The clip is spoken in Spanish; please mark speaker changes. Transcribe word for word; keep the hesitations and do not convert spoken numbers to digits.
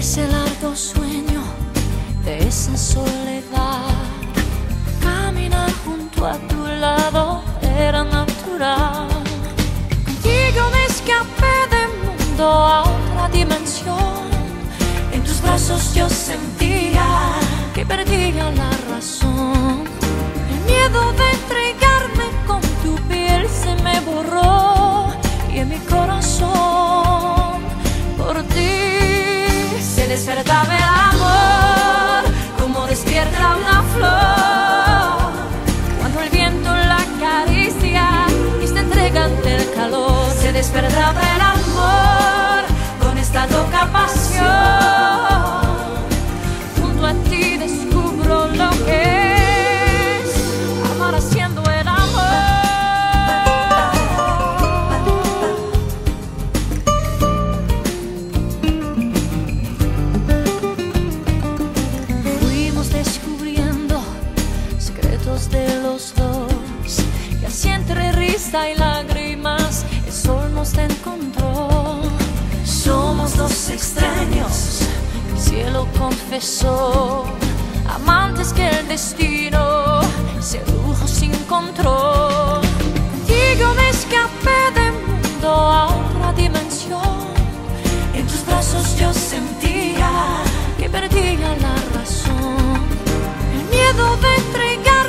Speaker 1: ese largo sueño de esa soledad. Caminar junto a tu lado era natural. Contigo me escapé del mundo a otra dimensión. En tus brazos yo sentía que perdía la razón. El miedo de entregarme con tu piel se me borró, y en mi corazón por ti se despertaba el amor, como despierta una flor cuando el viento la acaricia y se entrega ante el calor. Se despertaba el amor con esta loca pasión. Junto a ti descubro lo que es amar haciendo el amor. Fuimos descubriendo secretos de los dos, y así entre risa y lágrimas el sol nos encontró. Somos dos extraños, el cielo confesó, amantes que el destino sedujo sin control. Contigo me escapé del mundo a otra dimensión. En tus brazos yo sentí